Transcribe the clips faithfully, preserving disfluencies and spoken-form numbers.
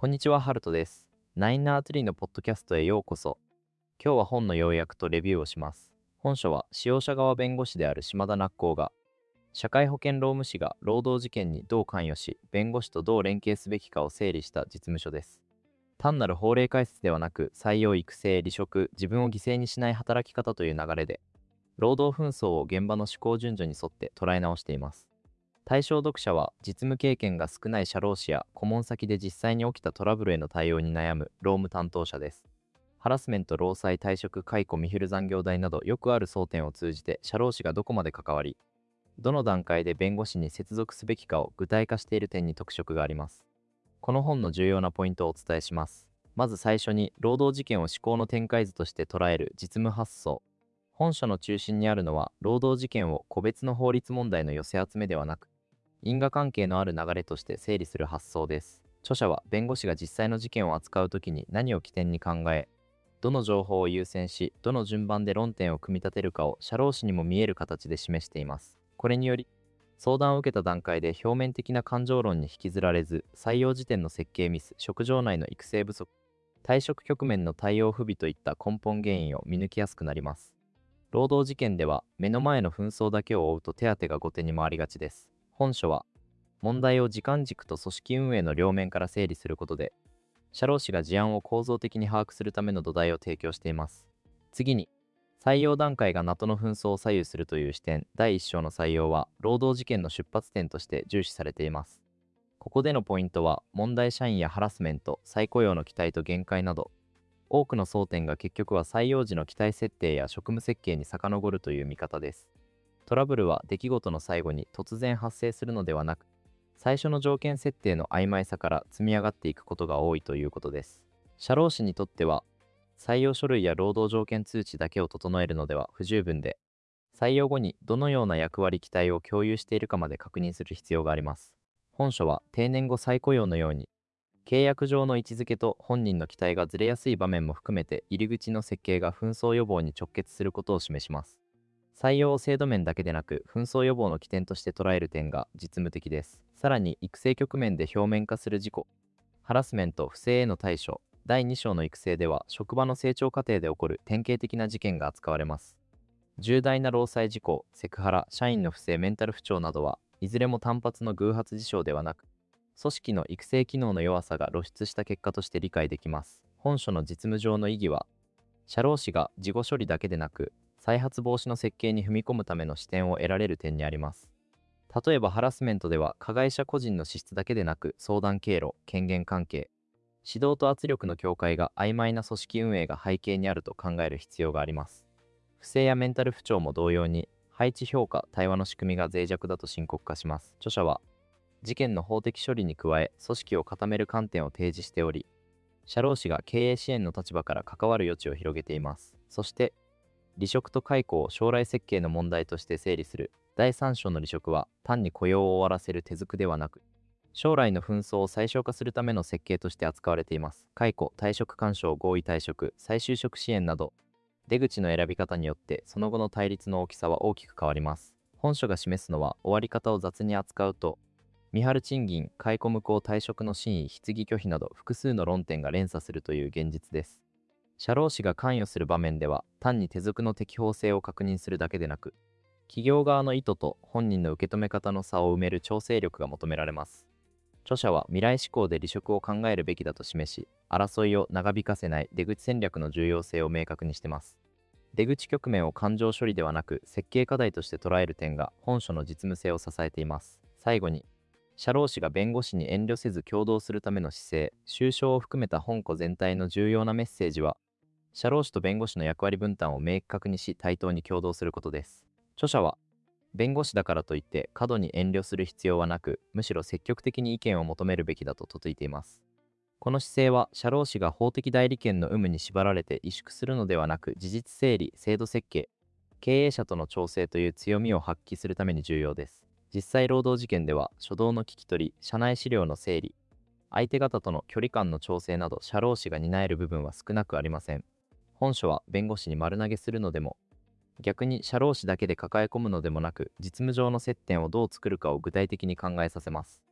こんにちは、ハルトです。ナインナーツリーのポッドキャストへようこそ。今日は本の要約とレビューをします。本書は使用者側弁護士である島田納幸が、社会保険労務士が労働事件にどう関与し、弁護士とどう連携すべきかを整理した実務書です。単なる法令解説ではなく、採用育成、離職、自分を犠牲にしない働き方という流れで、労働紛争を現場の思考順序に沿って捉え直しています。対象読者は実務経験が少ない社労士や顧問先で実際に起きたトラブルへの対応に悩む労務担当者です。ハラスメント、労災、退職、解雇、未フル残業代などよくある争点を通じて社労士がどこまで関わり、どの段階で弁護士に接続すべきかを具体化している点に特色があります。この本の重要なポイントをお伝えします。まず最初に、労働事件を思考の展開図として捉える実務発想。本書の中心にあるのは、労働事件を個別の法律問題の寄せ集めではなく、因果関係のある流れとして整理する発想です。著者は弁護士が実際の事件を扱うときに何を起点に考え、どの情報を優先し、どの順番で論点を組み立てるかを社労士にも見える形で示しています。これにより、相談を受けた段階で表面的な感情論に引きずられず、採用時点の設計ミス、職場内の育成不足、退職局面の対応不備といった根本原因を見抜きやすくなります。労働事件では目の前の紛争だけを追うと手当が後手に回りがちです。本書は問題を時間軸と組織運営の両面から整理することで、社労士が事案を構造的に把握するための土台を提供しています。次に、採用段階がナトの紛争を左右するという視点、だいいっ章の採用は労働事件の出発点として重視されています。ここでのポイントは、問題社員やハラスメント、再雇用の期待と限界など、多くの争点が結局は採用時の期待設定や職務設計に遡るという見方です。トラブルは出来事の最後に突然発生するのではなく、最初の条件設定の曖昧さから積み上がっていくことが多いということです。社労士にとっては、採用書類や労働条件通知だけを整えるのでは不十分で、採用後にどのような役割期待を共有しているかまで確認する必要があります。本書は定年後再雇用のように、契約上の位置づけと本人の期待がずれやすい場面も含めて入り口の設計が紛争予防に直結することを示します。採用制度面だけでなく紛争予防の起点として捉える点が実務的です。さらに育成局面で表面化する事故、ハラスメント、不正への対処、だいに章の育成では職場の成長過程で起こる典型的な事件が扱われます。重大な労災事故、セクハラ、社員の不正、メンタル不調などはいずれも単発の偶発事象ではなく、組織の育成機能の弱さが露出した結果として理解できます。本書の実務上の意義は、社労士が事後処理だけでなく、再発防止の設計に踏み込むための視点を得られる点にあります。例えばハラスメントでは加害者個人の資質だけでなく相談経路、権限関係、指導と圧力の境界が曖昧な組織運営が背景にあると考える必要があります。不正やメンタル不調も同様に、配置評価、対話の仕組みが脆弱だと深刻化します。著者は、事件の法的処理に加え、組織を固める観点を提示しており、社労士が経営支援の立場から関わる余地を広げています。そして、離職と解雇を将来設計の問題として整理するだいさん章の離職は単に雇用を終わらせる手続ではなく、将来の紛争を最小化するための設計として扱われています。解雇、退職勧奨、合意退職、再就職支援など、出口の選び方によってその後の対立の大きさは大きく変わります。本書が示すのは終わり方を雑に扱うと、未払賃金、解雇無効、退職の真意、質疑拒否など複数の論点が連鎖するという現実です。社労士が関与する場面では単に手続の適法性を確認するだけでなく、企業側の意図と本人の受け止め方の差を埋める調整力が求められます。著者は未来志向で離職を考えるべきだと示し、争いを長引かせない出口戦略の重要性を明確にしています。出口局面を感情処理ではなく設計課題として捉える点が本書の実務性を支えています。最後に、社労士が弁護士に遠慮せず協働するための姿勢、収章を含めた本書全体の重要なメッセージは、社労士と弁護士の役割分担を明確にし対等に協働することです。著者は、弁護士だからといって過度に遠慮する必要はなく、むしろ積極的に意見を求めるべきだと説いています。この姿勢は、社労士が法的代理権の有無に縛られて萎縮するのではなく、事実整理、制度設計、経営者との調整という強みを発揮するために重要です。実際労働事件では、初動の聞き取り、社内資料の整理、相手方との距離感の調整など社労士が担える部分は少なくありません。本書は弁護士に丸投げするのでも、逆に社労士だけで抱え込むのでもなく、実務上の接点をどう作るかを具体的に考えさせます。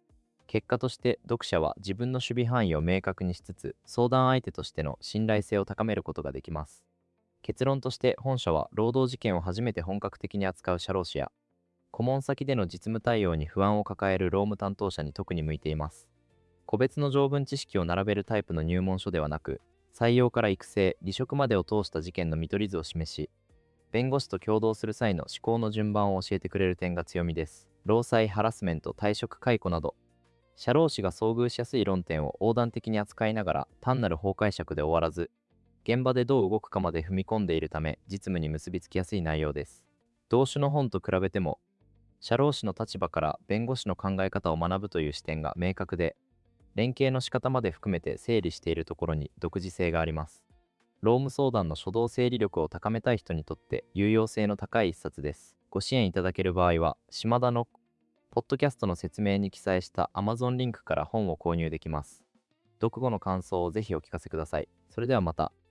結果として読者は自分の守備範囲を明確にしつつ、相談相手としての信頼性を高めることができます。結論として本書は労働事件を初めて本格的に扱う社労士や、顧問先での実務対応に不安を抱える労務担当者に特に向いています。個別の条文知識を並べるタイプの入門書ではなく、採用から育成、離職までを通した事件の見取り図を示し、弁護士と共同する際の思考の順番を教えてくれる点が強みです。労災、ハラスメント、退職解雇など、社労士が遭遇しやすい論点を横断的に扱いながら、単なる法解釈で終わらず、現場でどう動くかまで踏み込んでいるため、実務に結びつきやすい内容です。同種の本と比べても、社労士の立場から弁護士の考え方を学ぶという視点が明確で、連携の仕方まで含めて整理しているところに独自性があります。労務相談の初動整理力を高めたい人にとって有用性の高い一冊です。ご支援いただける場合は、島田のポッドキャストの説明に記載した Amazon リンクから本を購入できます。読後の感想をぜひお聞かせください。それではまた。